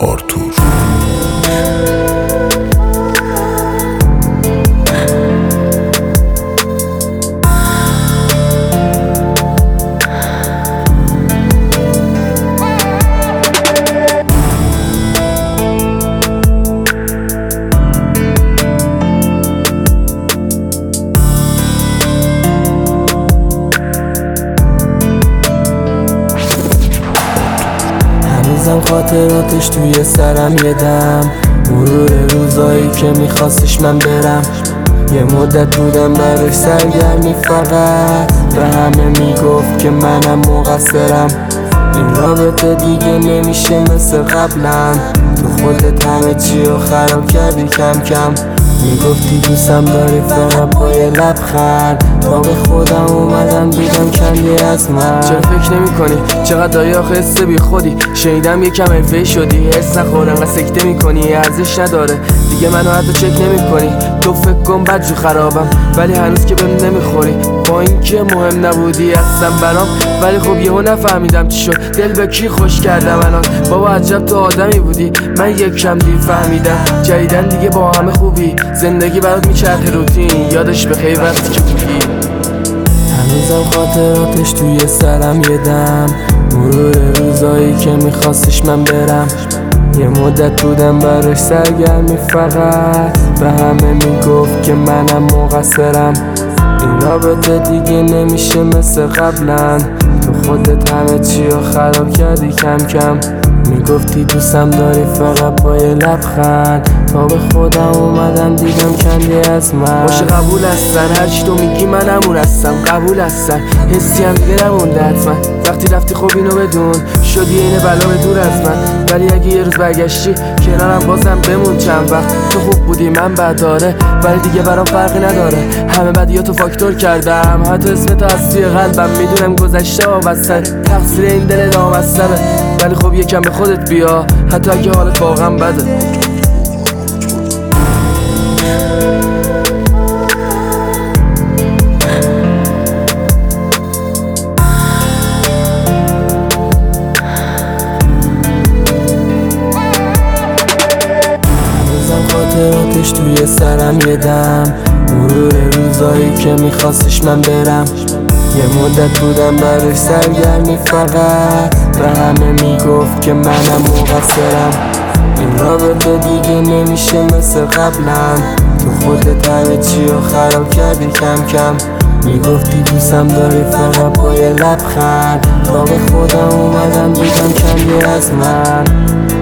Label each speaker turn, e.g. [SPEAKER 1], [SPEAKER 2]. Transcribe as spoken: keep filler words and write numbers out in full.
[SPEAKER 1] آرتور.
[SPEAKER 2] هنوزم خاطراتش توی سرم یه دم، مرور روزایی که میخواستش من برم. یه مدت بودم براش سرگرمی فقط، به همه میگفت که منم مقصرم. این رابطه دیگه نمیشه مثل قبلا، تو خودت همه چی رو خراب کردی کم کم. میگفتی دوستم داری فقط با یه لبخند، تا به خودم اومدم دیدم کندی از من.
[SPEAKER 3] چرا فکر نمی کنی چقدر داری آخه حس بی خودی؟ شنیدم یکم حرفه‌ای شدی، حس نخور انقدر سکته می کنی، ارزش نداره دیگه منو حتی چک نمی کنی. تو فکر کن بد جو خرابم ولی هنوز که بهم نمیخوری، با اینکه مهم نبودی اصلا برام، ولی خب یهو نفهمیدم چی شد، دل به کی خوش کردم الان. بابا عجب تو آدمی بودی، من یکم دیر فهمیدم جدیدن دیگه با همه خوبی، زندگی برات میچرخه روتین، یادش بخیر وقتی که بودی.
[SPEAKER 2] هنوزم خاطراتش توی سرم یه دم، مرور روزایی که میخواستش من برم. یه مدت بودم براش سرگرمی فقط، به همه میگفت که منم مقصرم. این رابطه دیگه نمیشه مثل قبلا، تو خودت همه چی رو خراب کردی کم کم. میگفتی دوستم داری فقط با یه لبخند، تا به خودم اومدم دیدم کندی از من.
[SPEAKER 3] باشه قبول هستن هرچی تو میگی من همون هستم، قبول هستن حسی هم دیگه نمونده حتما. وقتی رفتی خب اینو بدون شدی اینه بلا به دور از من، ولی اگه یه روز برگشتی کنارم بازم بمون چند وقت. تو خوب بودی من بد داره، ولی دیگه برام فرقی نداره، همه بدیاتو فاکتور کردم، حتی اسمتو از توی قلبم. میدونم گذشته وابسته، تقصیر این دل نامستمه، ولی خب یکم به خودت بیا حتی اگه حالت واقعا بده.
[SPEAKER 2] خاطراتش توی سرم یه دم، مرور روزایی که میخواستش من برم. یه مدت بودم براش سرگرمی فقط، به همه میگفت که منم مقصرم. این رابطه دیگه نمیشه مثل قبلا، تو خودت همه چی رو خراب کردی کم کم. میگفتی دوستم داری فقط با یه لبخند، تا به خودم اومدم دیدم کندی از من.